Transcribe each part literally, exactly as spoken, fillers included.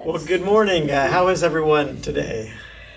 Well, good morning. Uh, how is everyone today?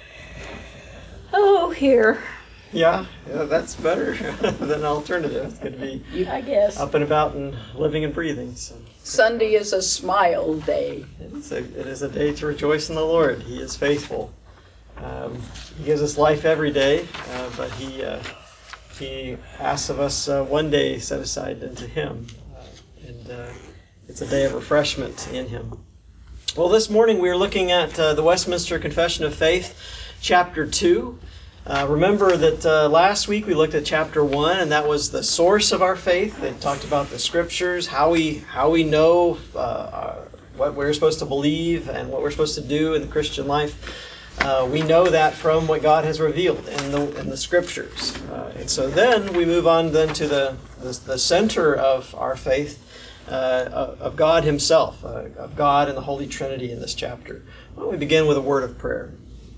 Oh, here. Yeah, yeah that's better than an alternative. It's good to be I guess. up and about and living and breathing. So. Sunday is a smile day. It is, a, it is a day to rejoice in the Lord. He is faithful. Um, he gives us life every day, uh, but he uh, he asks of us uh, one day set aside unto Him, uh, and uh, it's a day of refreshment in Him. Well, this morning we are looking at uh, the Westminster Confession of Faith, chapter two. Uh, remember that uh, last week we looked at chapter one, and that was the source of our faith. It talked about the Scriptures, how we how we know uh, what we're supposed to believe and what we're supposed to do in the Christian life. Uh, we know that from what God has revealed in the in the Scriptures. Uh, and so then we move on then to the the, the center of our faith, uh, of God Himself, uh, of God and the Holy Trinity in this chapter. Why don't we begin with a word of prayer?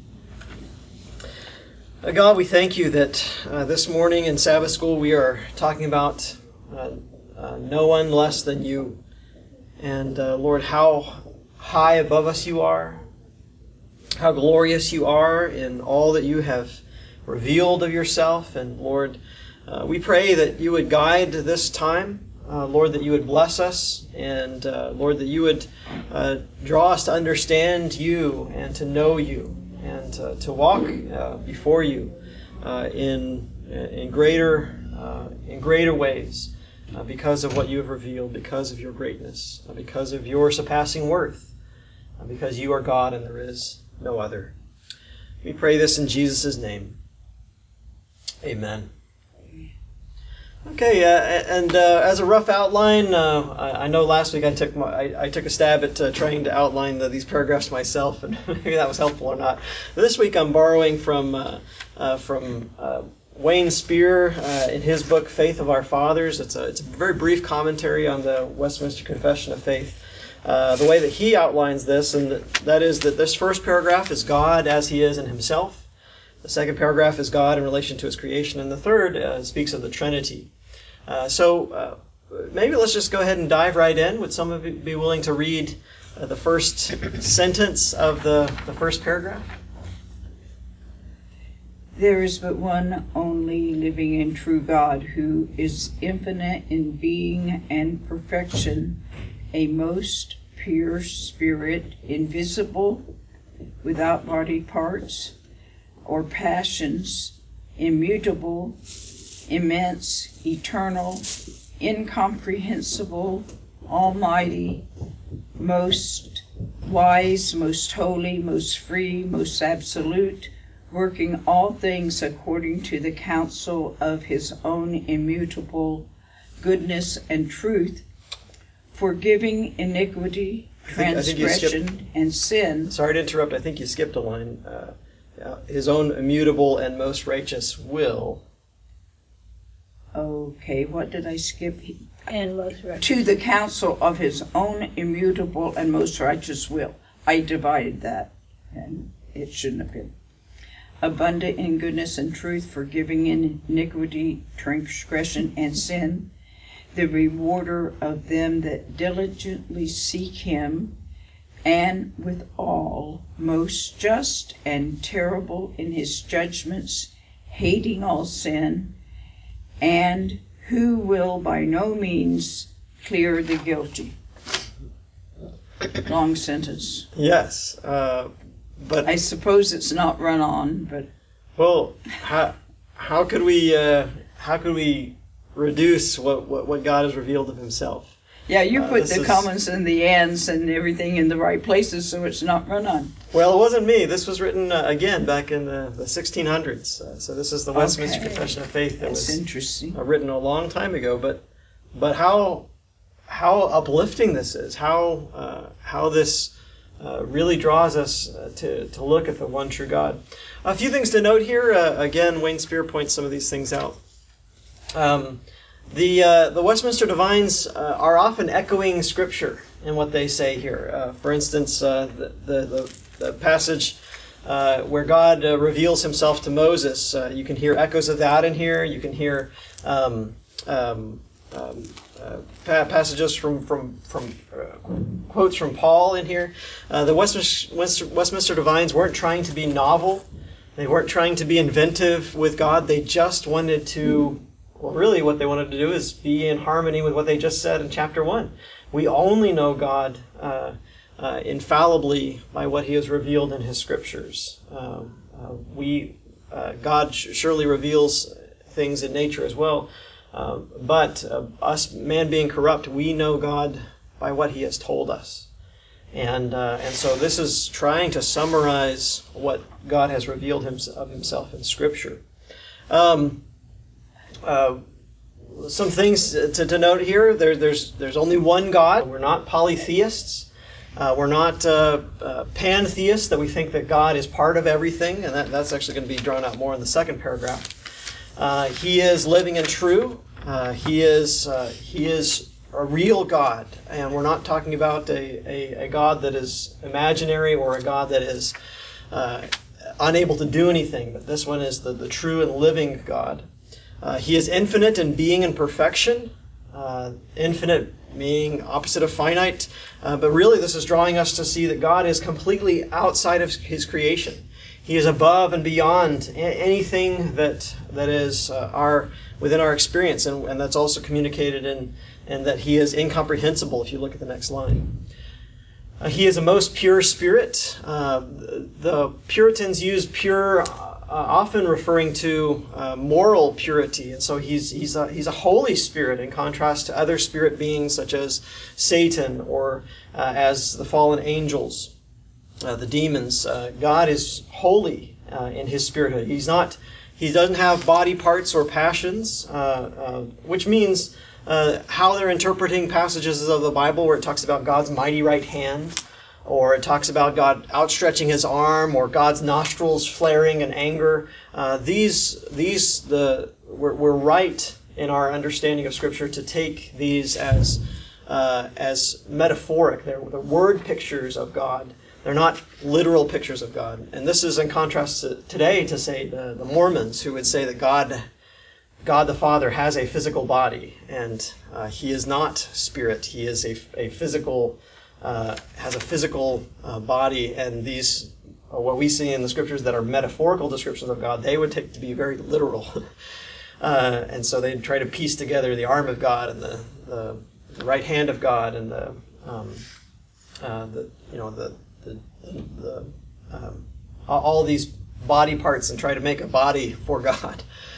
Uh, God, we thank you that uh, this morning in Sabbath school we are talking about uh, uh, no one less than you. And uh, Lord, how high above us you are. How glorious you are in all that you have revealed of yourself. And Lord, uh, we pray that you would guide this time. Uh, Lord, that you would bless us. And uh, Lord, that you would uh, draw us to understand you and to know you and uh, to walk uh, before you uh, in in greater uh, in greater ways uh, because of what you have revealed, because of your greatness, uh, because of your surpassing worth, uh, because you are God and there is no other. We pray this in Jesus' name. Amen. Okay, uh, and uh, as a rough outline, uh, I, I know last week I took my, I, I took a stab at uh, trying to outline the, these paragraphs myself, and maybe that was helpful or not. This week I'm borrowing from uh, uh, from uh, Wayne Spear uh, in his book Faith of Our Fathers. It's a it's a very brief commentary on the Westminster Confession of Faith. Uh, the way that he outlines this, and that is that this first paragraph is God as He is in Himself. The second paragraph is God in relation to His creation, and the third uh, speaks of the Trinity. Uh, so uh, maybe let's just go ahead and dive right in. Would some of you be willing to read uh, the first sentence of the, the first paragraph? There is but one only living and true God, who is infinite in being and perfection, a most pure spirit, invisible, without body parts or passions, immutable, immense, eternal, incomprehensible, almighty, most wise, most holy, most free, most absolute, working all things according to the counsel of His own immutable goodness and truth, forgiving iniquity, transgression, I think, I think and sin. Sorry to interrupt. I think you skipped a line. Uh, uh, his own immutable and most righteous will. Okay, what did I skip? And most righteous. To the counsel of His own immutable and most righteous will. I divided that, and it shouldn't have been. Abundant in goodness and truth, forgiving iniquity, transgression, and sin, the rewarder of them that diligently seek Him, and withal most just and terrible in His judgments, hating all sin, and who will by no means clear the guilty. Long sentence. Yes, uh, but I suppose it's not run on, but well, how how could we uh, how could we reduce what, what, what God has revealed of Himself? yeah, you Uh, put this the is- commas and the ands and everything in the right places, so it's not run on. Well, it wasn't me. This was written uh, again back in the, the sixteen hundreds. Uh, so this is the Westminster Okay. Confession of Faith that That's was interesting. uh, written a long time ago. But but how how uplifting this is. How uh, how this uh, really draws us uh, to to look at the one true God. A few things to note here. Uh, again, Wayne Spear points some of these things out. Um, the uh, the Westminster Divines uh, are often echoing Scripture in what they say here. Uh, for instance, uh, the, the, the the passage uh, where God uh, reveals Himself to Moses, uh, you can hear echoes of that in here. You can hear um, um, um, uh, pa- passages from from from uh, quotes from Paul in here. Uh, the Westminster, Westminster Divines weren't trying to be novel. They weren't trying to be inventive with God. They just wanted to, well, really what they wanted to do is be in harmony with what they just said in chapter one. We only know God uh, uh, infallibly by what He has revealed in His Scriptures. Um, uh, we uh, God sh- surely reveals things in nature as well, uh, but uh, us, man being corrupt, we know God by what He has told us. And uh, and so this is trying to summarize what God has revealed him, of Himself in Scripture. Um, uh, some things to, to note here. There, there's there's only one God. We're not polytheists. Uh, we're not uh, uh, pantheists, that we think that God is part of everything. And that, that's actually going to be drawn out more in the second paragraph. Uh, he is living and true. Uh, he is uh, he is a real God, and we're not talking about a, a, a God that is imaginary or a God that is uh, unable to do anything, but this one is the, the true and living God. Uh, he is infinite in being and perfection, uh, infinite being opposite of finite, uh, but really this is drawing us to see that God is completely outside of His creation. He is above and beyond anything that that is uh, our within our experience, and, and that's also communicated in and that He is incomprehensible if you look at the next line. Uh, he is a most pure spirit. Uh, the, the Puritans used pure uh, often referring to uh, moral purity, and so he's he's a, he's a holy spirit in contrast to other spirit beings such as Satan or uh, as the fallen angels, uh, the demons. Uh, God is holy uh, in His spirithood. He's not. He doesn't have body parts or passions, uh, uh, which means Uh, how they're interpreting passages of the Bible where it talks about God's mighty right hand, or it talks about God outstretching His arm, or God's nostrils flaring in anger. Uh, these, these, the we're, we're right in our understanding of Scripture to take these as uh, as metaphoric. They're, they're word pictures of God. They're not literal pictures of God. And this is in contrast to today to say the, the Mormons, who would say that God. God the Father has a physical body, and uh, He is not spirit. He is a, a physical, uh, has a physical uh, body, and these, uh, what we see in the Scriptures that are metaphorical descriptions of God, they would take to be very literal. uh, and so they'd try to piece together the arm of God and the, the, the right hand of God and the, um, uh, the you know, the, the, the um, all these body parts and try to make a body for God.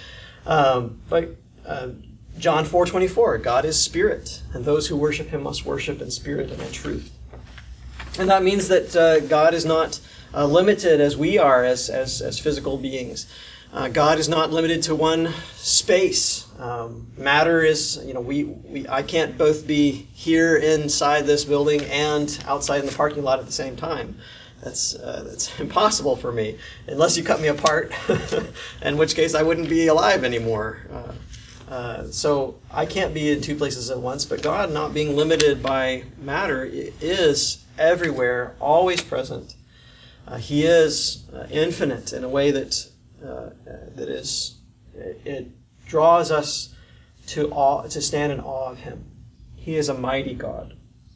Um, but uh, John four twenty-four, God is spirit, and those who worship Him must worship in spirit and in truth. And that means that uh, God is not uh, limited as we are as as, as physical beings. Uh, God is not limited to one space. Um, matter is, you know, we, we I can't both be here inside this building and outside in the parking lot at the same time. That's uh, that's impossible for me, unless you cut me apart, in which case I wouldn't be alive anymore. Uh, uh, so I can't be in two places at once, but God, not being limited by matter, is everywhere, always present. Uh, he is uh, infinite in a way that uh, that is it, it draws us to awe, to stand in awe of Him. He is a mighty God.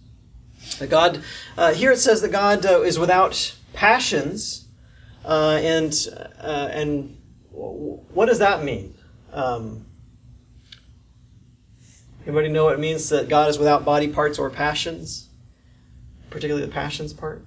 God, uh, here it says that God uh, is without passions, uh, and uh, and what does that mean? Um, anybody know what it means that God is without body parts or passions, particularly the passions part?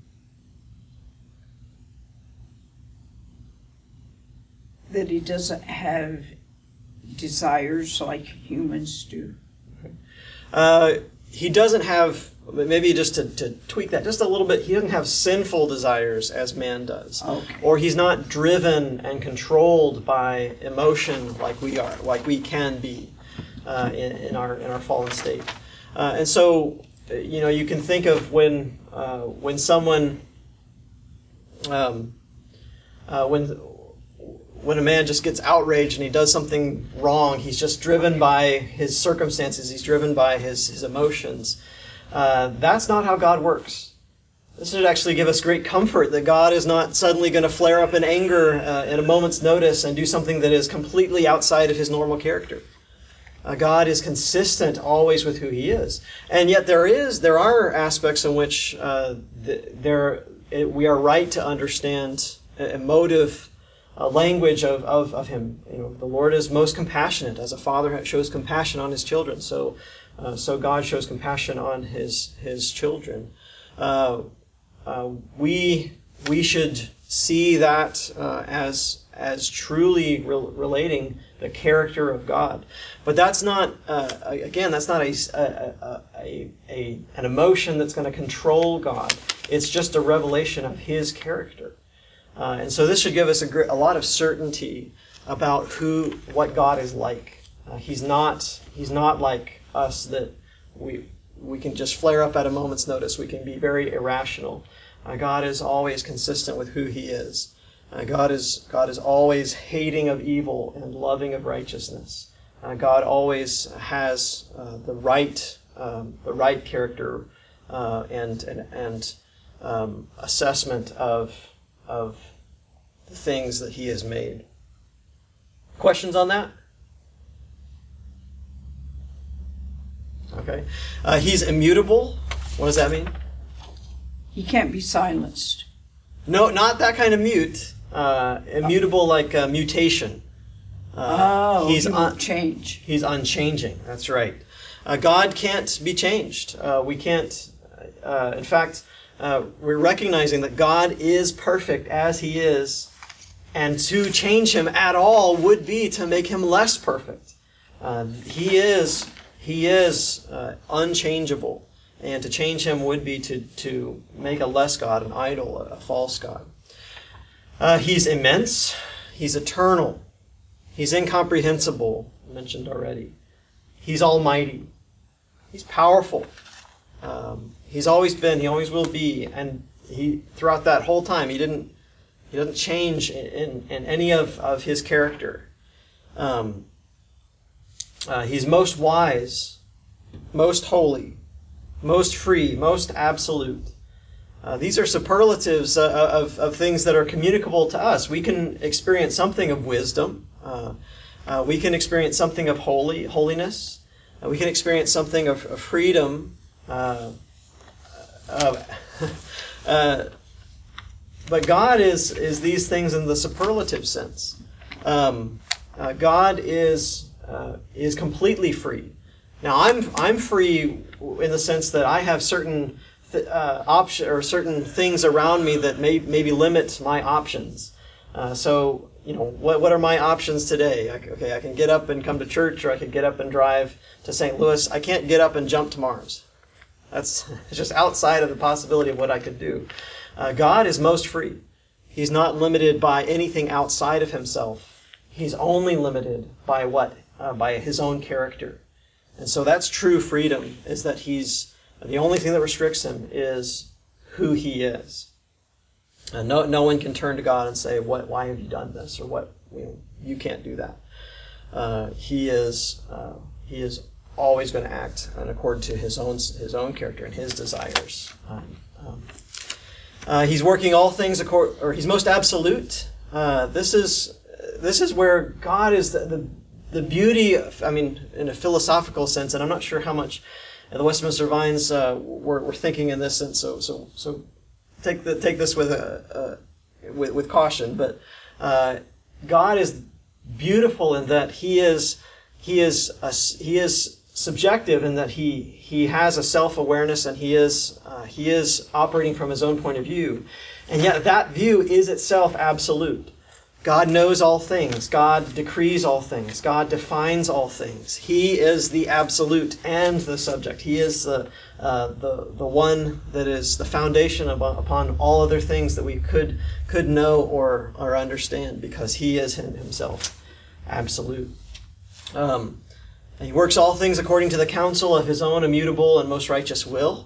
That He doesn't have desires like humans do. Uh, he doesn't have. Maybe just to, to tweak that just a little bit, He doesn't have sinful desires as man does. Okay. Or He's not driven and controlled by emotion like we are, like we can be uh, in, in our in our fallen state. Uh, and so, you know, you can think of when uh, when someone um, uh, when when a man just gets outraged and he does something wrong, he's just driven by his circumstances, he's driven by his, his emotions. Uh, that's not how God works. This should actually give us great comfort that God is not suddenly going to flare up in anger uh, at a moment's notice and do something that is completely outside of His normal character. Uh, God is consistent always with who He is, and yet there is there are aspects in which uh, the, there it, we are right to understand emotive uh, language of, of of Him. You know, the Lord is most compassionate, as a father shows compassion on his children. So, uh, so God shows compassion on His His children. Uh, uh, we we should see that uh, as as truly re- relating the character of God. But that's not, uh, again, that's not a, a, a, a an emotion that's going to control God. It's just a revelation of His character. Uh, and so this should give us a, gr- a lot of certainty about who, what God is like. Uh, he's not, he's not like us, that we we can just flare up at a moment's notice. We can be very irrational. Uh, God is always consistent with who He is. Uh, God is God is always hating of evil and loving of righteousness. Uh, God always has uh, the right um, the right character uh, and and and um, assessment of of the things that He has made. Questions on that? Okay. Uh, he's immutable. What does that mean? He can't be silenced. No, not that kind of mute. Uh, immutable, like uh, mutation. Uh, oh, he's he un- won't change. He's unchanging. That's right. Uh, God can't be changed. Uh, we can't. Uh, in fact, uh, we're recognizing that God is perfect as He is, and to change Him at all would be to make Him less perfect. Uh, he is. He is uh, unchangeable. And to change Him would be to, to make a less God, an idol, a false God. Uh, he's immense. He's eternal. He's incomprehensible, mentioned already. He's almighty. He's powerful. Um, he's always been. He always will be. And he throughout that whole time, he didn't. He doesn't change in, in, in any of, of His character. Um, uh, he's most wise, most holy, most free, most absolute. Uh, these are superlatives uh, of, of things that are communicable to us. We can experience something of wisdom. Uh, uh, we can experience something of holy holiness. Uh, we can experience something of, of freedom. Uh, uh, uh, but God is, is these things in the superlative sense. Um, uh, God is uh, is completely free. Now, I'm I'm free in the sense that I have certain th- uh, option or certain things around me that may maybe limit my options. Uh, so, you know, what what are my options today? I, okay, I can get up and come to church, or I could get up and drive to Saint Louis. I can't get up and jump to Mars. That's just outside of the possibility of what I could do. Uh, God is most free. He's not limited by anything outside of Himself. He's only limited by what? Uh, by His own character. And so that's true freedom, is that He's, the only thing that restricts Him is who He is. And no, no one can turn to God and say, "What? Why have you done this?" Or "What? You know, you can't do that." Uh, he is, uh, He is always going to act in accord to His own His own character and His desires. Um, um, uh, he's working all things accord, or He's most absolute. Uh, this is this is where God is the, the the beauty of, I mean, in a philosophical sense, and I'm not sure how much the Westminster Divines uh, were, were thinking in this sense. So so so take the take this with a, a with with caution. But uh, God is beautiful in that He is He is a, He is subjective in that He He has a self-awareness, and He is uh, He is operating from His own point of view, and yet that view is itself absolute. God knows all things. God decrees all things. God defines all things. He is the absolute and the subject. He is the uh, the the one that is the foundation upon, upon all other things that we could could know or or understand, because He is Him Himself, absolute. Um, and He works all things according to the counsel of His own immutable and most righteous will.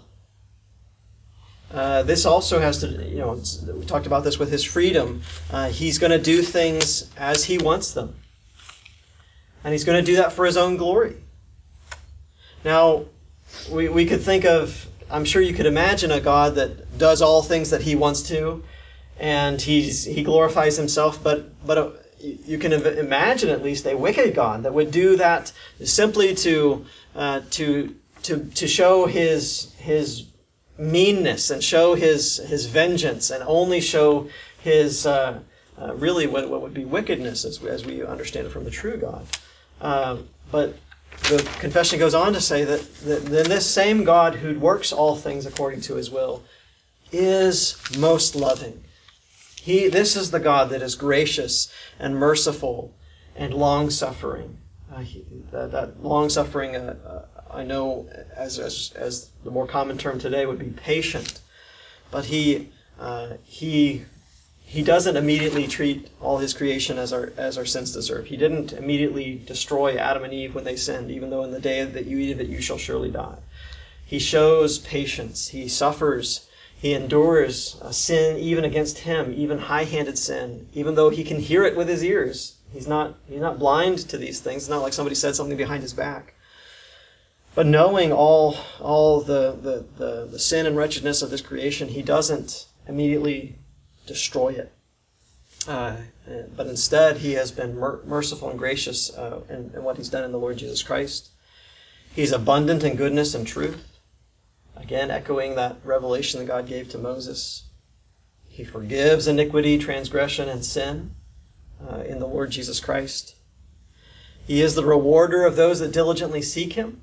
Uh, this also has to, you know, we talked about this with His freedom. Uh, he's going to do things as He wants them. And He's going to do that for His own glory. Now, we, we could think of, I'm sure you could imagine a God that does all things that He wants to, and he's, He glorifies Himself, but, but you, you can imagine at least a wicked God that would do that simply to uh, to to to show his his meanness and show his his vengeance and only show his uh, uh, really what what would be wickedness as we, as we understand it from the true God. Uh, but the confession goes on to say that, that then this same God who works all things according to his will is most loving. He, this is the God that is gracious and merciful and long-suffering. Uh, he, that, that long-suffering, uh, uh, I know, as, as as the more common term today would be patient. But he uh, he he doesn't immediately treat all his creation as our as our sins deserve. He didn't immediately destroy Adam and Eve when they sinned, even though in the day that you eat of it you shall surely die. He shows patience. He suffers. He endures uh, sin even against him, even high-handed sin, even though he can hear it with his ears. He's not he's not blind to these things. It's not like somebody said something behind his back. But knowing all all the, the, the, the sin and wretchedness of this creation, he doesn't immediately destroy it. Uh, but instead, he has been mer- merciful and gracious uh, in, in what he's done in the Lord Jesus Christ. He's abundant in goodness and truth. Again, echoing that revelation that God gave to Moses. He forgives iniquity, transgression, and sin uh, in the Lord Jesus Christ. He is the rewarder of those that diligently seek him.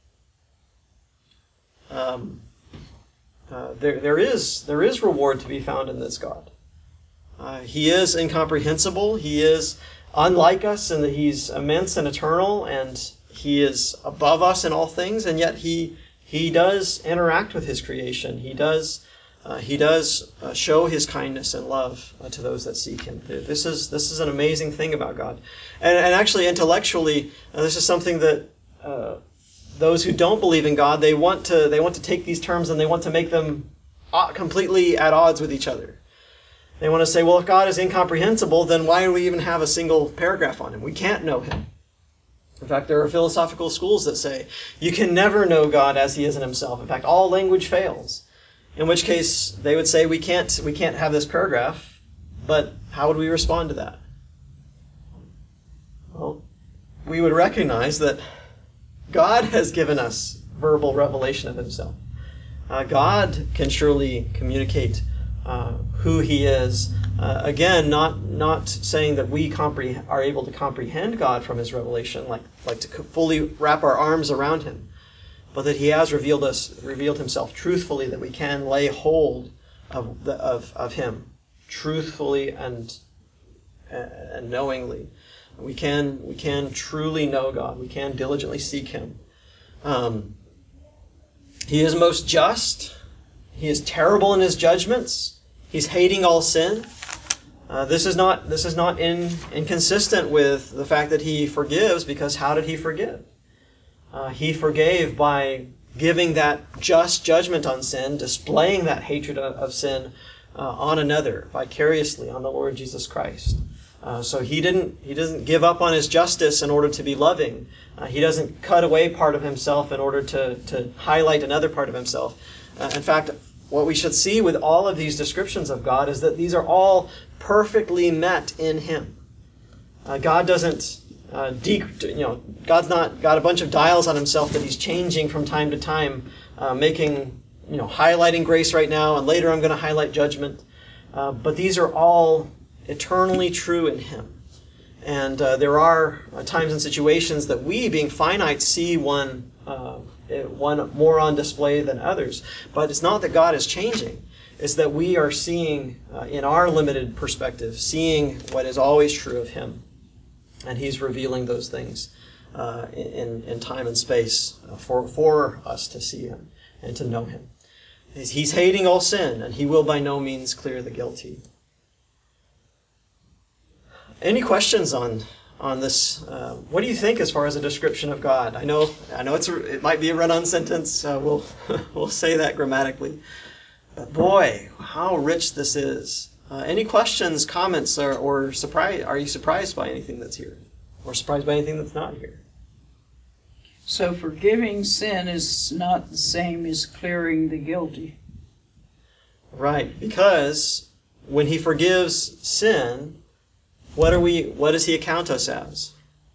Um, uh, there, there is there is reward to be found in this God. Uh, he is incomprehensible. He is unlike us in that he's immense and eternal, and he is above us in all things, and yet he he does interact with his creation. He does uh, he does uh, show his kindness and love uh, to those that seek him. This is this is an amazing thing about God, and, and actually intellectually, uh, this is something that uh, those who don't believe in God, they want to they want to take these terms and they want to make them completely at odds with each other. They want to say, well, if God is incomprehensible, then why do we even have a single paragraph on him? We can't know him. In fact, there are philosophical schools that say you can never know God as he is in himself. In fact, all language fails. In which case, they would say we can't we can't have this paragraph, but how would we respond to that? Well, we would recognize that God has given us verbal revelation of himself. Uh, God can surely communicate uh, who he is. Uh, again, not not saying that we compre- are able to comprehend God from his revelation, like like to fully wrap our arms around him, but that he has revealed us revealed himself truthfully, that we can lay hold of the, of of him truthfully and and knowingly. We can we can truly know God. We can diligently seek him. Um, he is most just. He is terrible in his judgments. He's hating all sin. Uh, this is not this is not in, inconsistent with the fact that he forgives, because how did he forgive? Uh, he forgave by giving that just judgment on sin, displaying that hatred of, of sin uh, on another vicariously on the Lord Jesus Christ. Uh, so he didn't he doesn't give up on his justice in order to be loving. Uh, he doesn't cut away part of himself in order to, to highlight another part of himself. Uh, in fact, what we should see with all of these descriptions of God is that these are all perfectly met in him. Uh, God doesn't uh, de- you know God's not got a bunch of dials on himself that he's changing from time to time, uh, making you know highlighting grace right now, and later I'm going to highlight judgment. Uh, but these are all eternally true in him. And uh, there are uh, times and situations that we, being finite, see one uh, one more on display than others. But it's not that God is changing. It's that we are seeing, uh, in our limited perspective, seeing what is always true of him. And he's revealing those things uh, in, in time and space uh, for, for us to see him and to know him. He's, he's hating all sin, and he will by no means clear the guilty. Any questions on on this? Uh, what do you think as far as a description of God? I know I know it's a, it might be a run-on sentence. Uh, we'll we'll say that grammatically. But boy, how rich this is. Uh, any questions, comments, or, or surprise? Are you surprised by anything that's here, or surprised by anything that's not here? So forgiving sin is not the same as clearing the guilty. Right, because when he forgives sin, what are we? What does He account us as?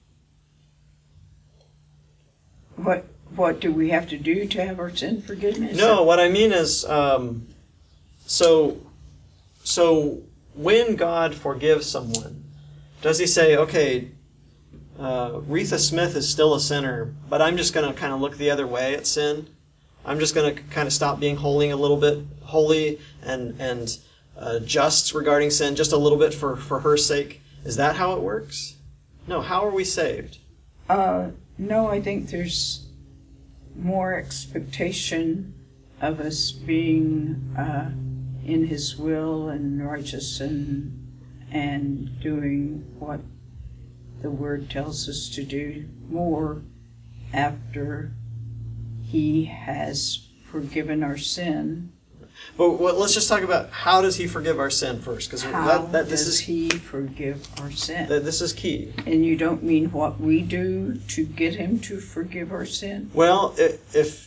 What what do we have to do to have our sin forgiveness? No, what I mean is, um, so so when God forgives someone, does He say, okay, uh, Retha Smith is still a sinner, but I'm just going to kind of look the other way at sin? I'm just going to kind of stop being holy a little bit, holy and and uh, just regarding sin, just a little bit for, for her sake. Is that how it works? No. How are we saved? Uh, no, I think there's more expectation of us being uh, in His will and righteous and and doing what the Word tells us to do more after He has forgiven our sin. But well, let's just talk about how does He forgive our sin first, because How that, that this does is He forgive our sin? that this is key. And you don't mean what we do to get Him to forgive our sin? Well, if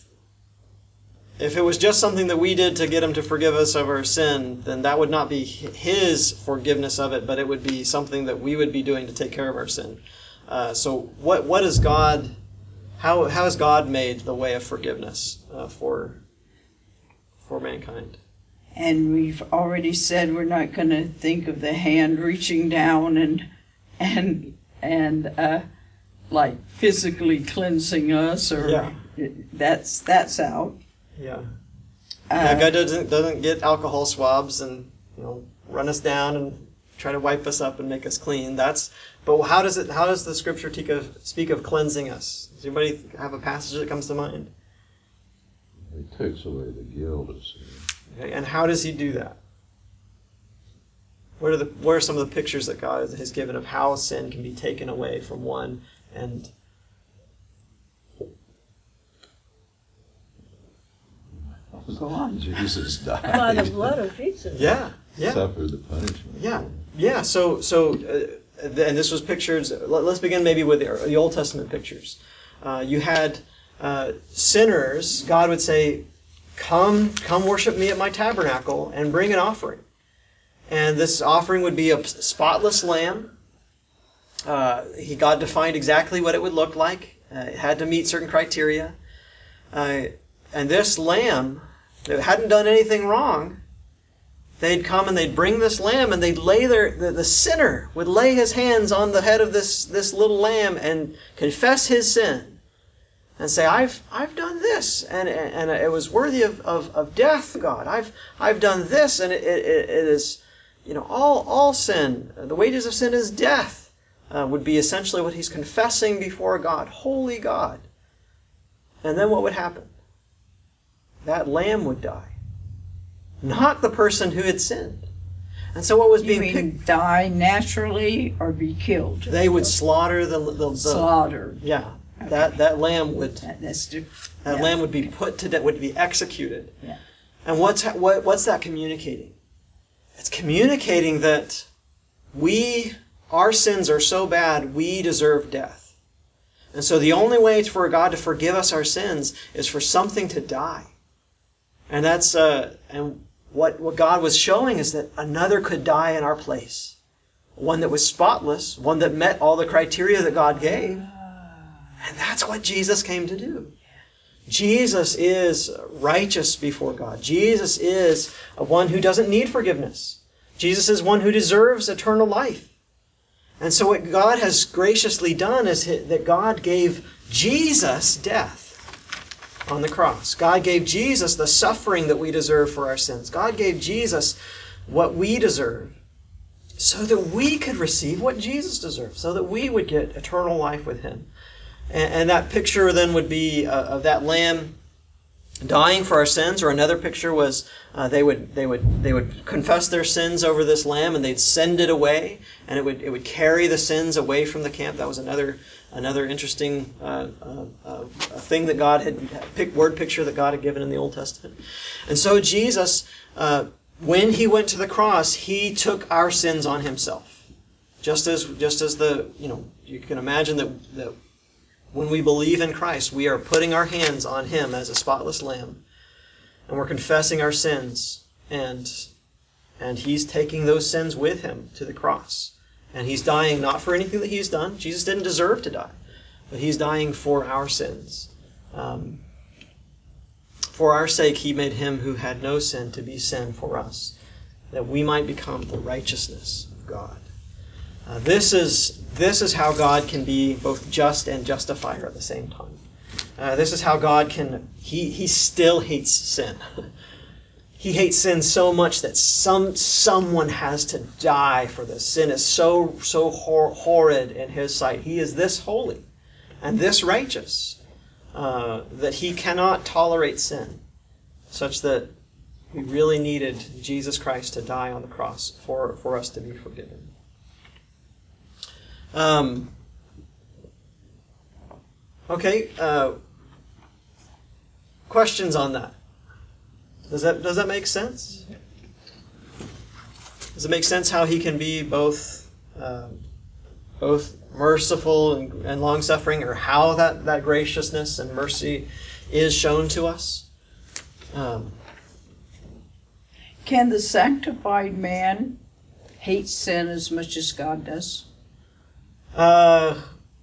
if it was just something that we did to get Him to forgive us of our sin, then that would not be His forgiveness of it, but it would be something that we would be doing to take care of our sin. Uh, so what what is God? How how has God made the way of forgiveness uh, for for mankind? And we've already said we're not going to think of the hand reaching down and and and uh, like physically cleansing us, or Yeah. that's that's out. Yeah. Uh, yeah, God doesn't doesn't get alcohol swabs and you know run us down and try to wipe us up and make us clean. That's but how does it? How does the Scripture speak of, speak of cleansing us? Does anybody have a passage that comes to mind? It takes away the guilt of sin. Okay, and how does He do that? What are the what are some of the pictures that God has given of how sin can be taken away from one and Go on. Jesus died. By the blood of Jesus. yeah yeah Suffered the punishment. yeah yeah so so uh, and this was pictures. Let, let's begin maybe with the, the Old Testament pictures. Uh, you had uh, sinners. God would say, "Come, come worship me at my tabernacle and bring an offering." And this offering would be a spotless lamb. Uh, he God defined exactly what it would look like. Uh, it had to meet certain criteria. Uh, and this lamb, that hadn't done anything wrong, they'd come and they'd bring this lamb and they'd lay their the, the sinner would lay his hands on the head of this this little lamb and confess his sin and say, I've I've done this and and it was worthy of, of, of death, God. I've I've done this and it, it, it is, you know, all all sin. The wages of sin is death. Uh, would be essentially what he's confessing before God, holy God. And then what would happen? That lamb would die. Not the person who had sinned. And so what was You being mean picked? die naturally or be killed? They would slaughter the, the, the Slaughtered. yeah. Okay. That that lamb would That, that's diff- that yeah. lamb would be put to death, would be executed. Yeah. And what's what what's that communicating? It's communicating that we our sins are so bad we deserve death. And so the only way for God to forgive us our sins is for something to die. And that's uh, and what what God was showing is that another could die in our place, one that was spotless, one that met all the criteria that God gave, and that's what Jesus came to do. Jesus is righteous before God. Jesus is a one who doesn't need forgiveness. Jesus is one who deserves eternal life. And so what God has graciously done is that God gave Jesus death on the cross. God gave Jesus the suffering that we deserve for our sins. God gave Jesus what we deserve so that we could receive what Jesus deserved, so that we would get eternal life with Him. And, and that picture then would be uh, of that lamb dying for our sins, or another picture was uh, they would they would they would confess their sins over this lamb and they'd send it away, and it would it would carry the sins away from the camp. That was another another interesting uh, uh, uh, thing that God had picked word picture that God had given in the Old Testament. And so Jesus, uh, when He went to the cross, He took our sins on Himself, just as just as the you know you can imagine that that. When we believe in Christ, we are putting our hands on Him as a spotless lamb, and we're confessing our sins, and and He's taking those sins with Him to the cross. And he's dying not for anything that he's done. Jesus didn't deserve to die. But he's dying for our sins. Um, for our sake, he made him who had no sin to be sin for us, that we might become the righteousness of God. Uh, this is this is how God can be both just and justifier at the same time. Uh, this is how God can, he, he still hates sin. He hates sin so much that some someone has to die for this. Sin is so so hor- horrid in his sight. He is this holy and this righteous uh, that he cannot tolerate sin, such that he really needed Jesus Christ to die on the cross for, for us to be forgiven. Um, okay, uh, questions on that? Does that does that make sense? Does it make sense how he can be both um, both merciful and, and long-suffering, or how that, that graciousness and mercy is shown to us? Um, Can the sanctified man hate sin as much as God does? uh,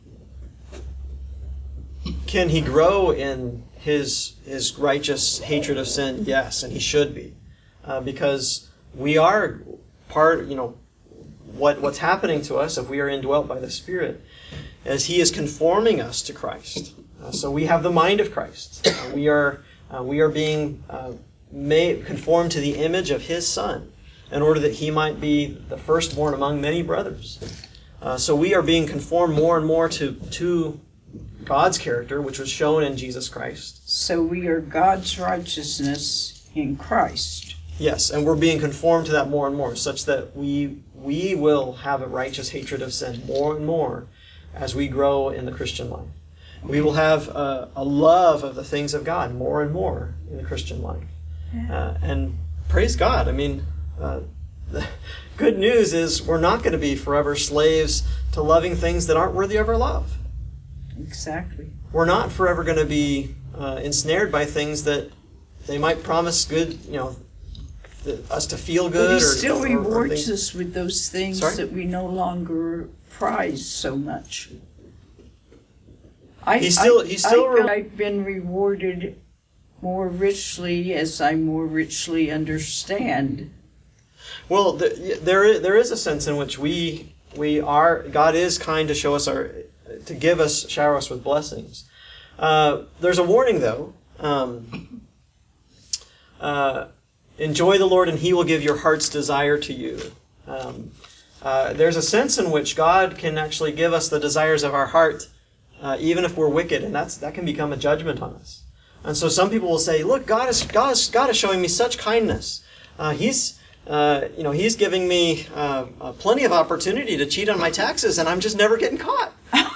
can he grow in his his righteous hatred of sin? Yes, and he should be, uh, because we are part. You know, what what's happening to us if we are indwelt by the Spirit, as He is conforming us to Christ. Uh, so we have the mind of Christ. Uh, we are uh, we are being uh, made conformed to the image of His Son, in order that He might be the firstborn among many brothers. Uh, so we are being conformed more and more to to God's character, which was shown in Jesus Christ. So we are God's righteousness in Christ. Yes, and we're being conformed to that more and more, such that we we will have a righteous hatred of sin more and more as we grow in the Christian life. We will have a, a love of the things of God more and more in the Christian life. Uh, and praise God. I mean, uh, the good news is we're not going to be forever slaves to loving things that aren't worthy of our love. Exactly. We're not forever going to be uh, ensnared by things that they might promise good, you know, th- us to feel good. But He or, still or, or rewards things. us with those things Sorry? that we no longer prize so much. I, He still- I, he still I re- feel I've been rewarded more richly as I more richly understand. Well, the, there is, there is a sense in which we we are God is kind to show us our to give us shower us with blessings. Uh, there's a warning though. Um, uh, enjoy the Lord, and He will give your heart's desire to you. Um, uh, there's a sense in which God can actually give us the desires of our heart, uh, even if we're wicked, and that's that can become a judgment on us. And so some people will say, "Look, God is God is, God is showing me such kindness. Uh, he's uh, you know He's giving me uh, uh, plenty of opportunity to cheat on my taxes, and I'm just never getting caught."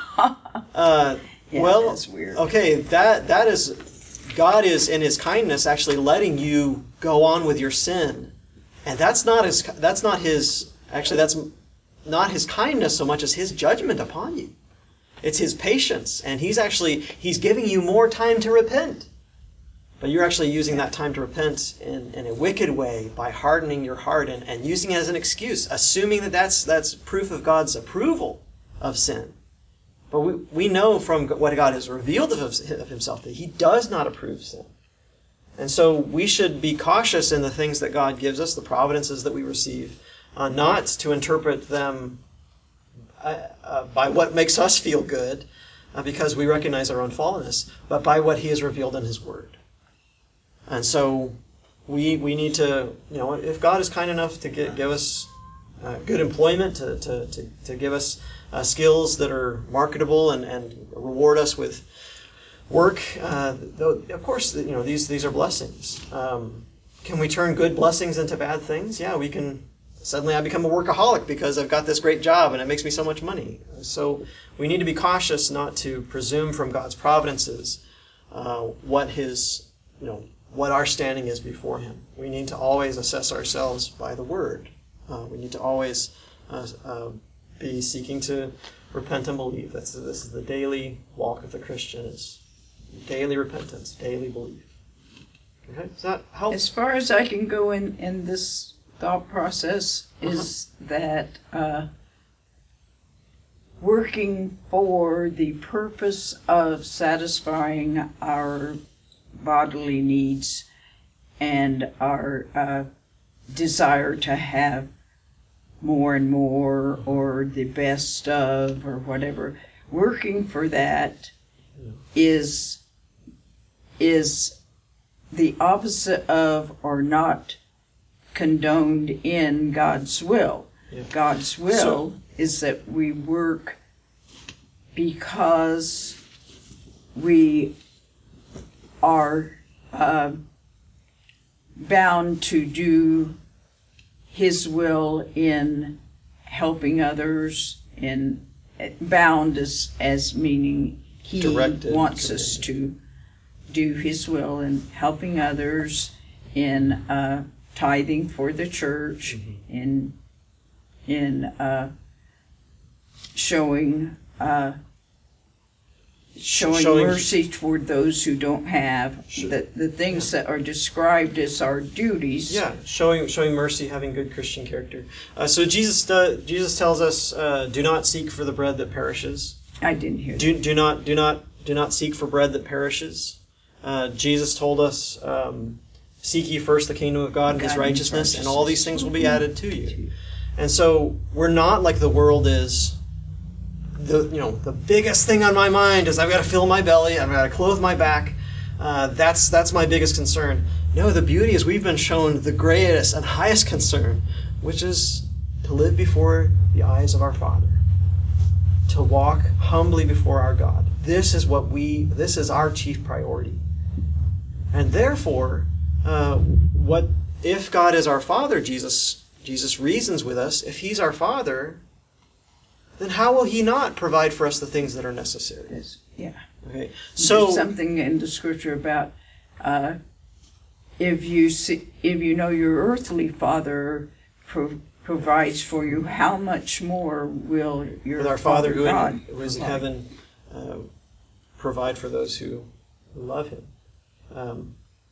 Uh, Yeah, well, that's weird. okay, that that is God is in His kindness actually letting you go on with your sin, and that's not his that's not his actually that's not His kindness so much as His judgment upon you. It's His patience, and He's actually He's giving you more time to repent. But you're actually using that time to repent in, in a wicked way by hardening your heart and, and using it as an excuse, assuming that that's, that's proof of God's approval of sin. But we, we know from what God has revealed of, of Himself that He does not approve sin. And so we should be cautious in the things that God gives us, the providences that we receive, uh, not to interpret them uh, uh, by what makes us feel good, uh, because we recognize our own fallenness, but by what He has revealed in His Word. And so we we need to, you know, if God is kind enough to give, give us uh, good employment, to, to, to, to give us uh, skills that are marketable and, and reward us with work, uh, though, of course, you know, these, these are blessings. Um, can we turn good blessings into bad things? Yeah, we can. Suddenly I become a workaholic because I've got this great job and it makes me so much money. So we need to be cautious not to presume from God's providences uh, what His, you know, what our standing is before Him. We need to always assess ourselves by the Word. Uh, we need to always uh, uh, be seeking to repent and believe. That's this is the daily walk of the Christian: is daily repentance, daily belief. Okay, does that help? As far as I can go in, in this thought process is uh-huh. that uh, working for the purpose of satisfying our bodily needs and our uh, desire to have more and more, or the best of, or whatever. Working for that is is the opposite of, or not condoned in God's will. Yeah. God's will so, is that we work because we are uh, bound to do His will in helping others, in bound as, as meaning He Directed, wants us to do His will in helping others, in uh, tithing for the church, mm-hmm. in in uh, showing uh, showing, showing mercy toward those who don't have, sure. the, the things yeah. that are described as our duties. Yeah, showing showing mercy, having good Christian character. Uh, so Jesus does, Jesus tells us, uh, do not seek for the bread that perishes. I didn't hear do, that. Do not do not do not seek for bread that perishes. Uh, Jesus told us, um, seek ye first the kingdom of God and His righteousness, and all these things will be added to you. And so we're not like the world is. The you know the biggest thing on my mind is I've got to fill my belly, I've got to clothe my back. Uh, that's that's my biggest concern. No, the beauty is we've been shown the greatest and highest concern, which is to live before the eyes of our Father, to walk humbly before our God. This is what we. This is our chief priority. And therefore, uh, what if God is our Father? Jesus Jesus reasons with us. If He's our Father, then how will He not provide for us the things that are necessary? Yes. Yeah. Okay. So there's something in the scripture about uh, if you see, if you know your earthly father pro- provides for you, how much more will your with our Father, Father who, God in, who is in heaven uh, provide for those who, who love Him? Um,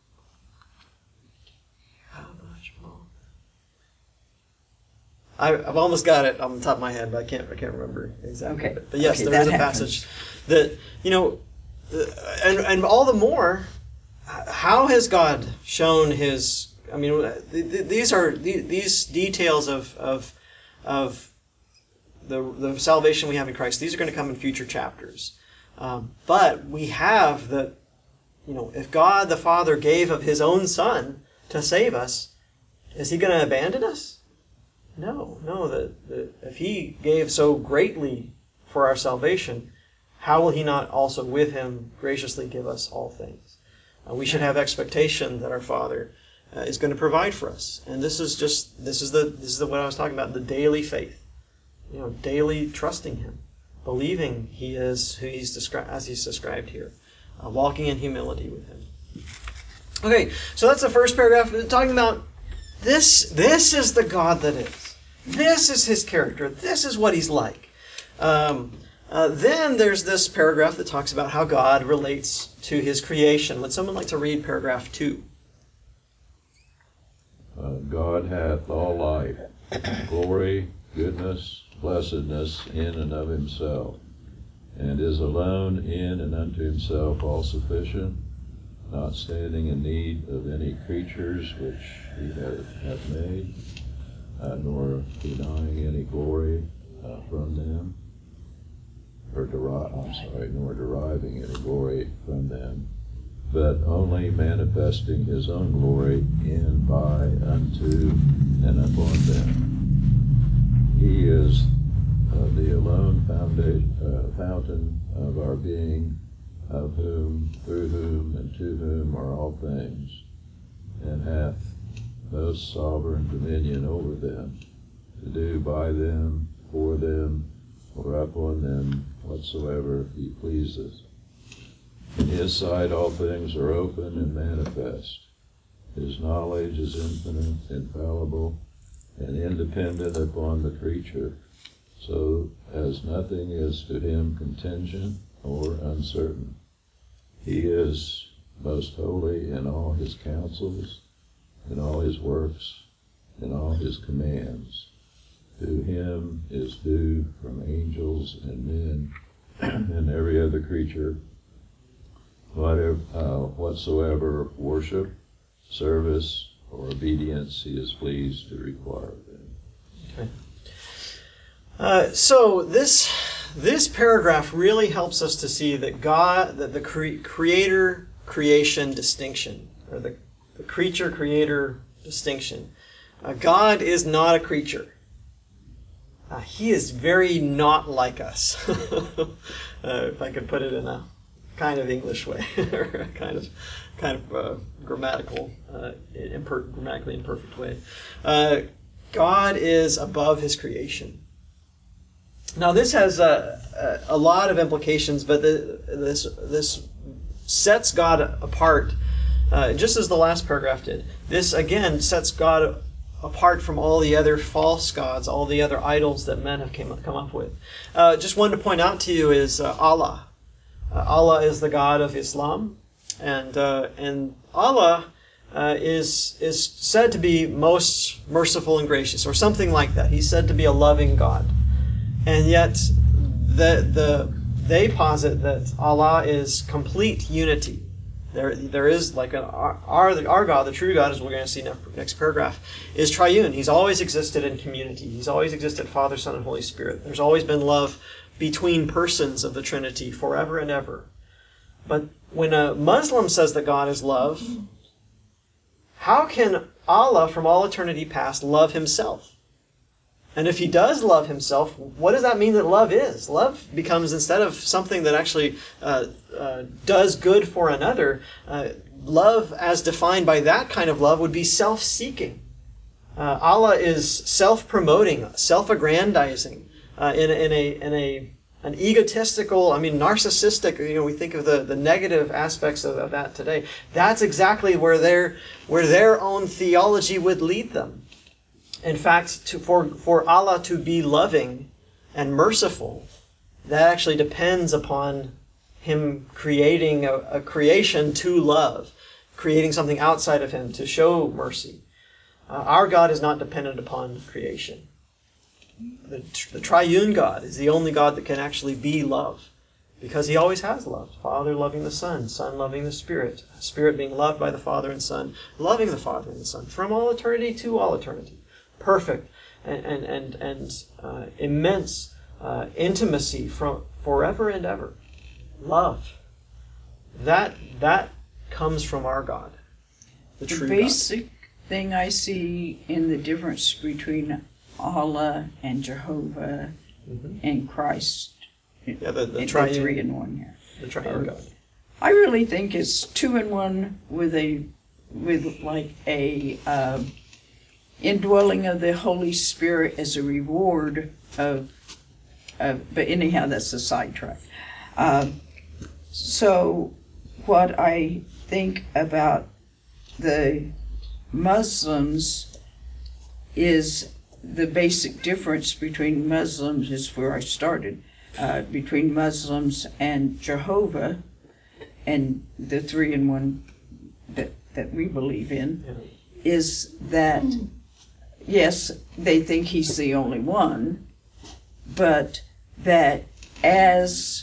how much more? I, I've almost got it on the top of my head, but I can't. I can't remember exactly. Okay. But, but yes, okay, there is a happens. passage that you know, and and all the more, how has God shown His? I mean, these are these details of of of the the salvation we have in Christ. These are going to come in future chapters, um, but we have the, you know, if God the Father gave of His own Son to save us, is He going to abandon us? No, no. That, that if He gave so greatly for our salvation, how will He not also with Him graciously give us all things? Uh, we should have expectation that our Father uh, is going to provide for us, and this is just this is the this is the, what I was talking about, the daily faith. You know, daily trusting Him, believing He is who He's described as He's described here, uh, walking in humility with Him. Okay, so that's the first paragraph talking about this. This is the God that is. This is His character. This is what He's like. Um, uh, then there's this paragraph that talks about how God relates to His creation. Would someone like to read paragraph two? Uh, God hath all life, glory, goodness, blessedness in and of Himself, and is alone in and unto Himself all sufficient, not standing in need of any creatures which He hath, hath made, uh, nor denying any glory uh, from them, or deri- I'm sorry, nor deriving any glory from them, but only manifesting His own glory in, by, unto, and upon them. He is uh, the alone foundation, uh, fountain of our being, of whom, through whom, and to whom are all things, and hath most sovereign dominion over them, to do by them, for them, or upon them whatsoever He pleaseth. In His sight all things are open and manifest. His knowledge is infinite, infallible, and independent upon the creature, so as nothing is to Him contingent or uncertain. He is most holy in all His counsels, in all His works, in all His commands, To him is due from angels and men and every other creature whatever, uh, whatsoever worship, service, or obedience he is pleased to require of them. Okay. Uh, so this this paragraph really helps us to see that God, that the cre- creator creation distinction, or the, the creature creator distinction. Uh, God is not a creature. Uh, he is very not like us, uh, if I could put it in a kind of English way, or a kind of kind of uh, grammatical, uh, imper- grammatically imperfect way. Uh, God is above his creation. Now, this has a, a, a lot of implications, but the, this this sets God apart, uh, just as the last paragraph did. This again sets God apart from all the other false gods, all the other idols that men have came, come up with. Uh, just one to point out to you is uh, Allah. Uh, Allah is the God of Islam, and uh, and Allah uh, is is said to be most merciful and gracious, or something like that. He's said to be a loving God, and yet the the they posit that Allah is complete unity. There, there is like an, our, our God, the true God, as we're going to see next, next paragraph, is triune. He's always existed in community. He's always existed Father, Son, and Holy Spirit. There's always been love between persons of the Trinity forever and ever. But when a Muslim says that God is love, how can Allah from all eternity past love himself? And if he does love himself, what does that mean that love is? Love becomes, instead of something that actually uh, uh, does good for another, uh, love as defined by that kind of love would be self-seeking. Uh, Allah is self-promoting, self-aggrandizing, uh, in, in a in a an egotistical, I mean narcissistic. You know, we think of the, the negative aspects of, of that today. That's exactly where their where their own theology would lead them. In fact, to, for, for Allah to be loving and merciful, that actually depends upon him creating a, a creation to love, creating something outside of him to show mercy. Uh, our God is not dependent upon creation. The, the triune God is the only God that can actually be love, because he always has loved. Father loving the Son, Son loving the Spirit, Spirit being loved by the Father and Son, loving the Father and the Son, from all eternity to all eternity. Perfect and and and, and uh, immense uh, intimacy from forever and ever. Love. That that comes from our God, the true The basic God. thing I see in the difference between Allah and Jehovah Mm-hmm. and Christ, Yeah, the, the, the triune, three in one here. the triune God. I really think it's two in one with a with like a uh, indwelling of the Holy Spirit as a reward of, of but anyhow, that's a sidetrack. Uh, so what I think about the Muslims is the basic difference between Muslims is where I started, uh, between Muslims and Jehovah and the three in one that, that we believe in, Yeah. is that yes, they think he's the only one, but that as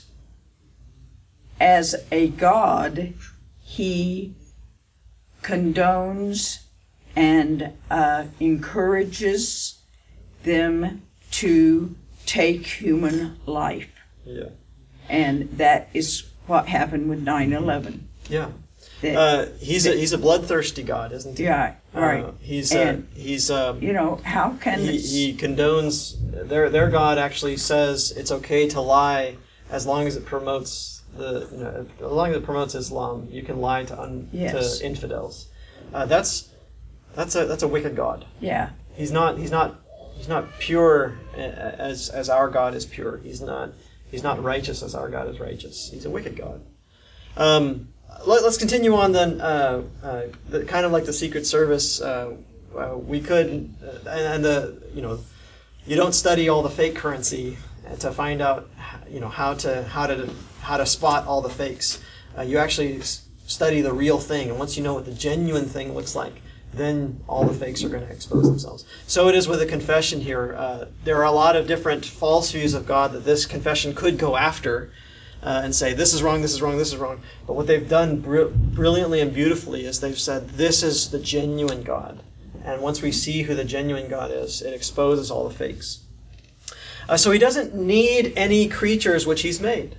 as a God, he condones and uh, encourages them to take human life. Yeah. And that is what happened with nine eleven. Yeah. That, Uh, he's a he's a bloodthirsty God, isn't he? yeah, right. Uh, he's And, uh, he's um, you know, how can he, this, he condones their their God actually says it's okay to lie as long as it promotes the you know as long as it promotes Islam. You can lie to un, Yes. to infidels. Uh, that's that's a that's a wicked God. yeah, He's not he's not he's not pure as as our God is pure. He's not he's not righteous as our God is righteous. He's a wicked God. Um, let, let's continue on then. Uh, uh, the, kind of like the Secret Service, uh, uh, we could uh, and, and the you know you don't study all the fake currency to find out you know how to how to how to spot all the fakes. Uh, you actually s- study the real thing, and once you know what the genuine thing looks like, then all the fakes are going to expose themselves. So it is with a confession here. Uh, there are a lot of different false views of God that this confession could go after uh, and say, this is wrong, this is wrong, this is wrong. But what they've done br- brilliantly and beautifully is they've said, this is the genuine God. And once we see who the genuine God is, it exposes all the fakes. Uh, so he doesn't need any creatures which he's made.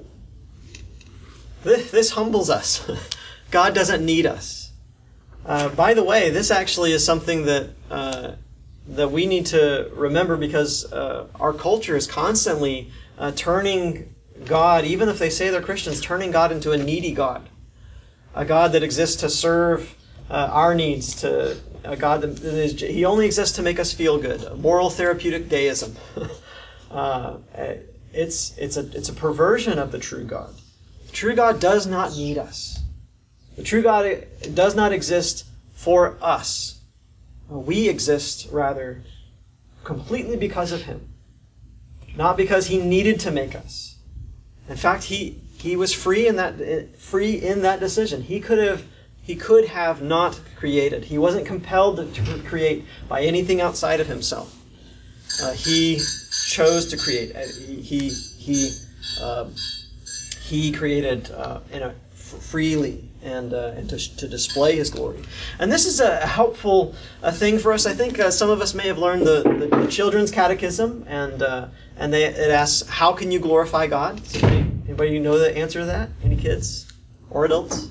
This, this humbles us. God doesn't need us. Uh, by the way, this actually is something that uh, that we need to remember, because uh, our culture is constantly uh, turning God, even if they say they're Christians, turning God into a needy God. A God that exists to serve uh, our needs, to a God that is, he only exists to make us feel good. A moral therapeutic deism. uh, it's it's a it's a perversion of the true God. The true God does not need us. The true God does not exist for us. We exist, rather, completely because of him. Not because he needed to make us. In fact, he he was free in that free in that decision. He could have he could have not created. He wasn't compelled to create by anything outside of himself. Uh, he chose to create. He he he, uh, he created uh, in a freely and uh, and to, to display his glory. And this is a helpful uh, thing for us. I think uh, some of us may have learned the, the, the Children's Catechism, and uh, and they it asks, how can you glorify God? Does anybody, anybody know the answer to that? Any kids or adults?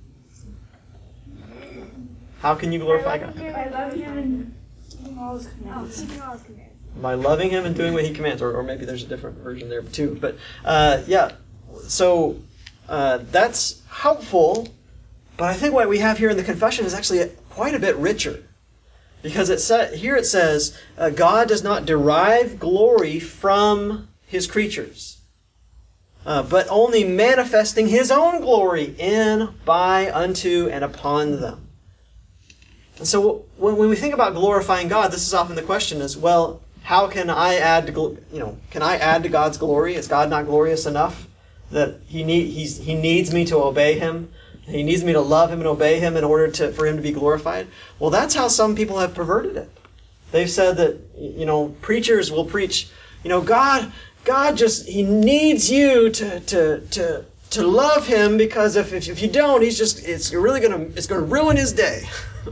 How can you glorify God? By loving him and keeping all his commands. Keeping all his commands. By loving him and doing what he commands, or, or maybe there's a different version there too. But uh, yeah, so uh, that's helpful. But I think what we have here in the confession is actually quite a bit richer, because it sa- here it says uh, God does not derive glory from his creatures, uh, but only manifesting his own glory in, by, unto, and upon them. And so when, when we think about glorifying God, this is often the question: is well, how can I add to gl- you know can I add to God's glory? Is God not glorious enough that he need he's, he needs me to obey him? He needs me to love him and obey him in order to for him to be glorified? Well, that's how some people have perverted it. They've said that, you know, preachers will preach, you know, God, God just, he needs you to to to to love him, because if if, if you don't, he's just it's you're really gonna it's gonna ruin his day.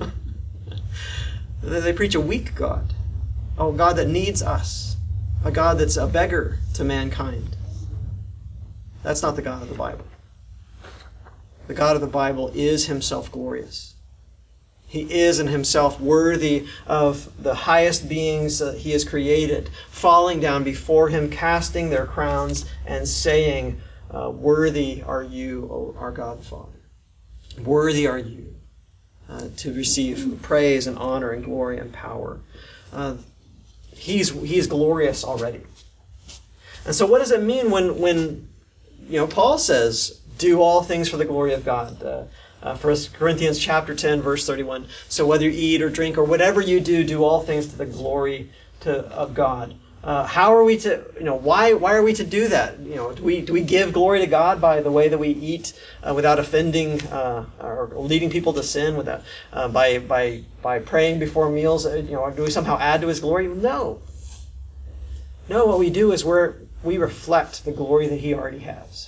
They preach a weak God. Oh, God that needs us. A God that's a beggar to mankind. That's not the God of the Bible. The God of the Bible is himself glorious. He is in himself worthy of the highest beings that he has created, falling down before him, casting their crowns, and saying, uh, worthy are you, O our God and Father. Worthy are you uh, to receive praise and honor and glory and power. Uh, he's, he's glorious already. And so what does it mean when, when you know, Paul says, do all things for the glory of God? Uh, uh, First Corinthians chapter ten, verse thirty-one. So whether you eat or drink or whatever you do, do all things to the glory to, of God. Uh, how are we to, you know, why why are we to do that? You know, do we do we give glory to God by the way that we eat uh, without offending uh, or leading people to sin? Without uh, by by by praying before meals? Uh, you know, do we somehow add to His glory? No. No, what we do is we're we reflect the glory that He already has.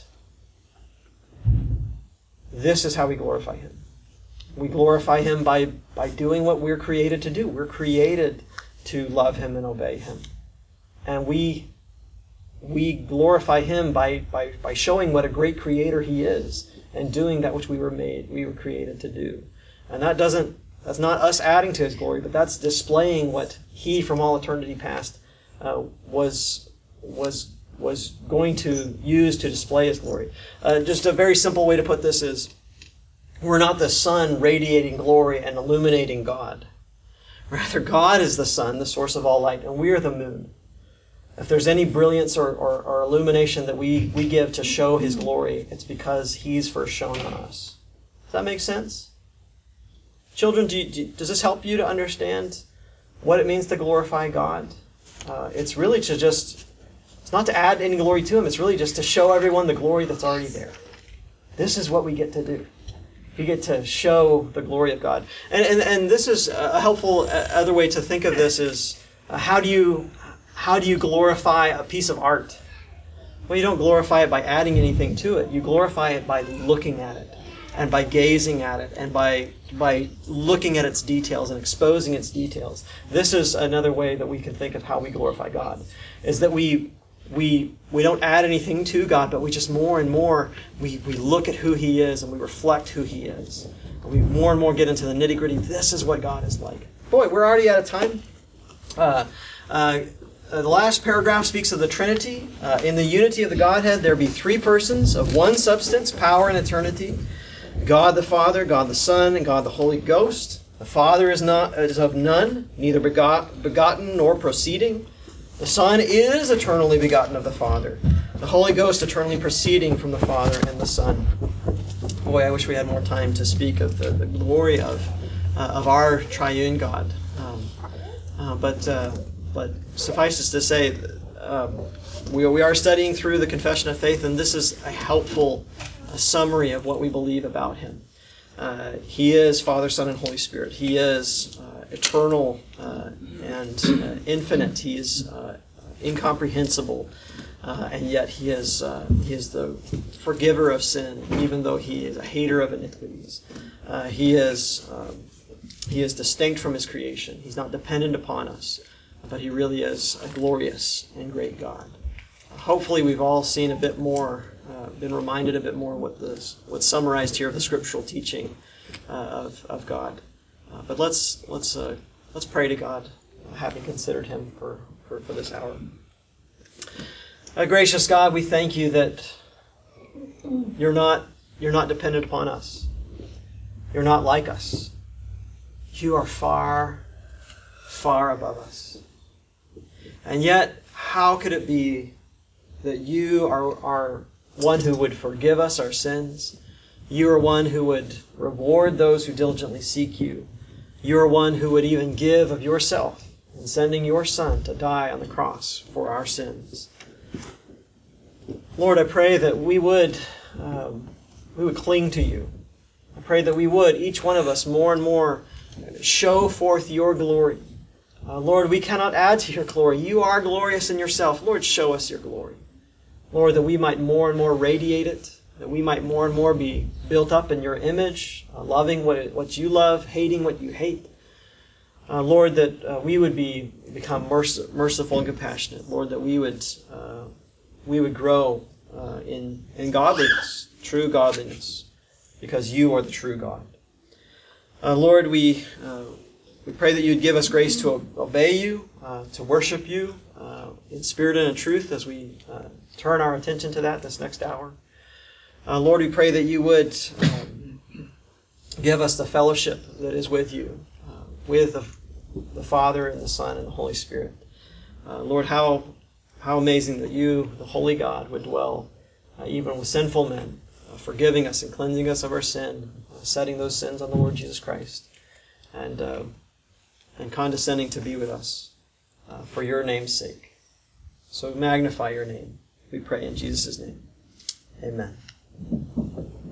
This is how we glorify Him. We glorify Him by, by doing what we're created to do. We're created to love Him and obey Him. And we we glorify Him by, by, by showing what a great Creator He is and doing that which we were made, we were created to do. And that doesn't that's not us adding to His glory, but that's displaying what He from all eternity past uh, was was was going to use to display His glory. Uh, just a very simple way to put this is, we're not the sun radiating glory and illuminating God. Rather, God is the sun, the source of all light, and we are the moon. If there's any brilliance or, or, or illumination that we, we give to show His glory, it's because He's first shown on us. Does that make sense? Children, do you, do, does this help you to understand what it means to glorify God? Uh, it's really to just... It's not to add any glory to Him. It's really just to show everyone the glory that's already there. This is what we get to do. We get to show the glory of God. And and, and this is a helpful other way to think of this is uh, how do you how do you glorify a piece of art? Well, you don't glorify it by adding anything to it. You glorify it by looking at it and by gazing at it and by by looking at its details and exposing its details. This is another way that we can think of how we glorify God, is that we we we don't add anything to God, but we just more and more we, we look at who He is and we reflect who He is. And we more and more get into the nitty-gritty. This is what God is like. Boy, we're already out of time. Uh, uh, Uh, the last paragraph speaks of the Trinity. Uh, in the unity of the Godhead, there be three persons of one substance, power, and eternity. God the Father, God the Son, and God the Holy Ghost. The Father is not is of none, neither begot, begotten nor proceeding. The Son is eternally begotten of the Father. The Holy Ghost eternally proceeding from the Father and the Son. Boy, I wish we had more time to speak of the, the glory of uh, of our triune God. Um, uh, but. Uh, But suffice it to say, um, we, we are studying through the Confession of Faith, and this is a helpful uh, summary of what we believe about Him. Uh, he is Father, Son, and Holy Spirit. He is uh, eternal uh, and uh, infinite. He is uh, incomprehensible, uh, and yet He is uh, He is the forgiver of sin, even though He is a hater of iniquities. Uh, he is um, He is distinct from His creation. He's not dependent upon us. But He really is a glorious and great God. Hopefully we've all seen a bit more, uh, been reminded a bit more what this, what's summarized here of the scriptural teaching uh, of, of God. Uh, but let's let's uh, let's pray to God, having considered Him for, for, for this hour. Uh, gracious God, we thank You that you're not you're not dependent upon us. You're not like us. You are far, far above us. And yet, how could it be that You are, are one who would forgive us our sins? You are one who would reward those who diligently seek You. You are one who would even give of Yourself in sending Your Son to die on the cross for our sins. Lord, I pray that we would um, we would cling to You. I pray that we would, each one of us, more and more show forth Your glory. Uh, Lord, we cannot add to Your glory. You are glorious in Yourself. Lord, show us Your glory. Lord, that we might more and more radiate it, that we might more and more be built up in Your image, uh, loving what, it, what You love, hating what You hate. Uh, Lord, that uh, we would be become merc- merciful and compassionate. Lord, that we would uh, we would grow uh, in, in godliness, true godliness, because You are the true God. Uh, Lord, we... Uh, We pray that You'd give us grace to obey You, uh, to worship You uh, in spirit and in truth as we uh, turn our attention to that this next hour. Uh, Lord, we pray that You would um, give us the fellowship that is with You, uh, with the, the Father and the Son and the Holy Spirit. Uh, Lord, how how amazing that You, the Holy God, would dwell uh, even with sinful men, uh, forgiving us and cleansing us of our sin, uh, setting those sins on the Lord Jesus Christ, and uh, and condescending to be with us uh, for Your name's sake. So magnify Your name, we pray in Jesus' name. Amen.